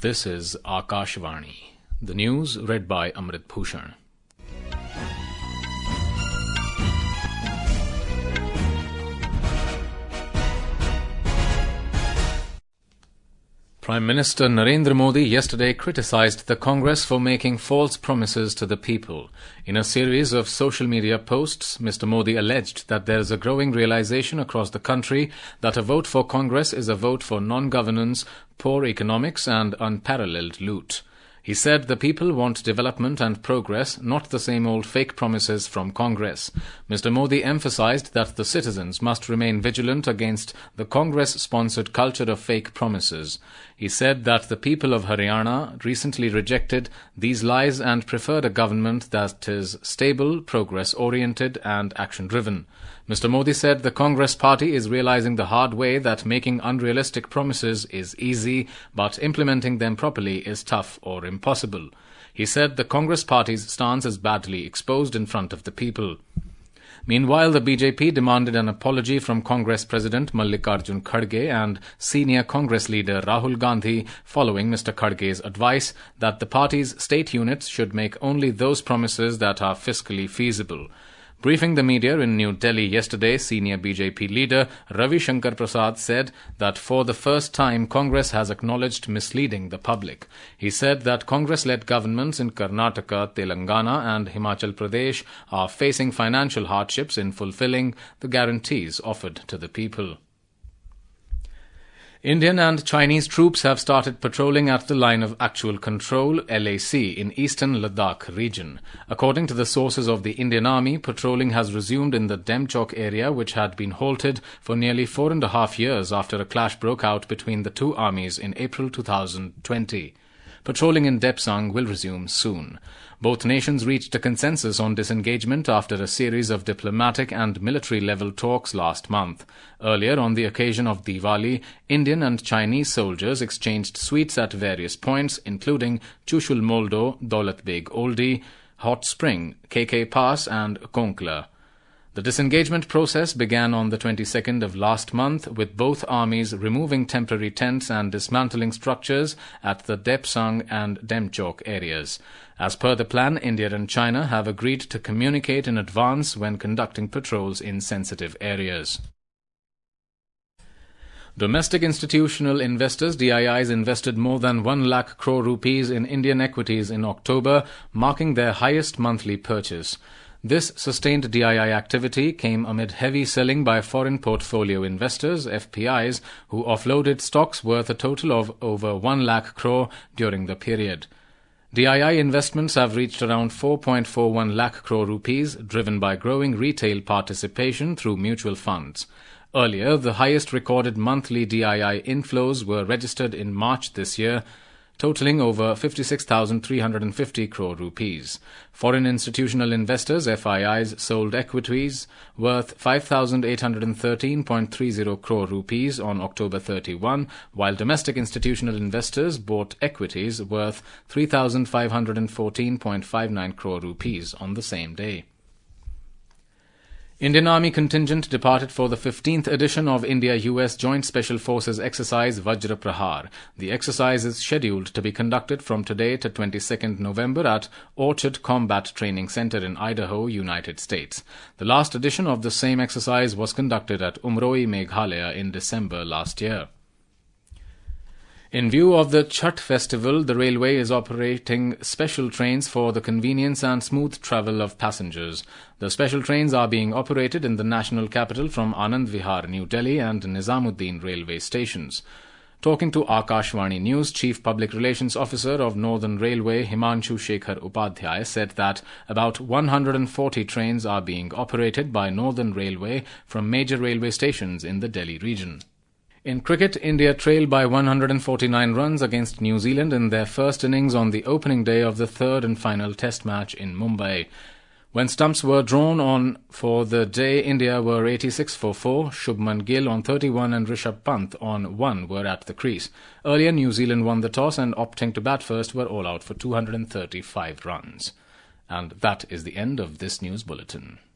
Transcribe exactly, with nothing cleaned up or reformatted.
This is Akashvani. The news read by Amrit Bhushan. Prime Minister Narendra Modi yesterday criticized the Congress for making false promises to the people. In a series of social media posts, Mister Modi alleged that there is a growing realization across the country that a vote for Congress is a vote for non-governance, poor economics and unparalleled loot. He said the people want development and progress, not the same old fake promises from Congress. Mister Modi emphasized that the citizens must remain vigilant against the Congress-sponsored culture of fake promises. He said that the people of Haryana recently rejected these lies and preferred a government that is stable, progress-oriented and action-driven. Mister Modi said the Congress party is realizing the hard way that making unrealistic promises is easy, but implementing them properly is tough or impossible. He said the Congress party's stance is badly exposed in front of the people. Meanwhile, the B J P demanded an apology from Congress President Mallikarjun Kharge and senior Congress leader Rahul Gandhi following Mister Kharge's advice that the party's state units should make only those promises that are fiscally feasible. Briefing the media in New Delhi yesterday, senior B J P leader Ravi Shankar Prasad said that for the first time Congress has acknowledged misleading the public. He said that Congress-led governments in Karnataka, Telangana and Himachal Pradesh are facing financial hardships in fulfilling the guarantees offered to the people. Indian and Chinese troops have started patrolling at the Line of Actual Control, L A C, in eastern Ladakh region. According to the sources of the Indian Army, patrolling has resumed in the Demchok area, which had been halted for nearly four and a half years after a clash broke out between the two armies in April two thousand twenty. Patrolling in Depsang will resume soon. Both nations reached a consensus on disengagement after a series of diplomatic and military-level talks last month. Earlier, on the occasion of Diwali, Indian and Chinese soldiers exchanged sweets at various points, including Chushul Moldo, Daulat Beg Oldie, Hot Spring, K K Pass and Konkla. The disengagement process began on the twenty-second of last month, with both armies removing temporary tents and dismantling structures at the Depsang and Demchok areas. As per the plan, India and China have agreed to communicate in advance when conducting patrols in sensitive areas. Domestic institutional investors D I Is invested more than one lakh crore rupees in Indian equities in October, marking their highest monthly purchase. This sustained D I I activity came amid heavy selling by foreign portfolio investors, F P Is, who offloaded stocks worth a total of over one lakh crore during the period. D I I investments have reached around four point four one lakh crore rupees, driven by growing retail participation through mutual funds. Earlier, the highest recorded monthly D I I inflows were registered in March this year, totaling over fifty-six thousand three hundred fifty crore rupees. Foreign institutional investors, F I Is, sold equities worth five thousand eight hundred thirteen point three zero crore rupees on October thirty-first, while domestic institutional investors bought equities worth three thousand five hundred fourteen point five nine crore rupees on the same day. Indian Army contingent departed for the fifteenth edition of India-U S Joint Special Forces exercise Vajra Prahar. The exercise is scheduled to be conducted from today to twenty-second November at Orchard Combat Training Center in Idaho, United States. The last edition of the same exercise was conducted at Umroi, Meghalaya in December last year. In view of the Chhath festival, the railway is operating special trains for the convenience and smooth travel of passengers. The special trains are being operated in the national capital from Anand Vihar, New Delhi and Nizamuddin railway stations. Talking to Akashvani News, Chief Public Relations Officer of Northern Railway Himanshu Shekhar Upadhyay said that about one hundred forty trains are being operated by Northern Railway from major railway stations in the Delhi region. In cricket, India trailed by one hundred forty-nine runs against New Zealand in their first innings on the opening day of the third and final test match in Mumbai. When stumps were drawn on for the day, India were eighty-six for four, Shubman Gill on thirty-one and Rishabh Pant on one were at the crease. Earlier, New Zealand won the toss and opting to bat first were all out for two hundred thirty-five runs. And that is the end of this news bulletin.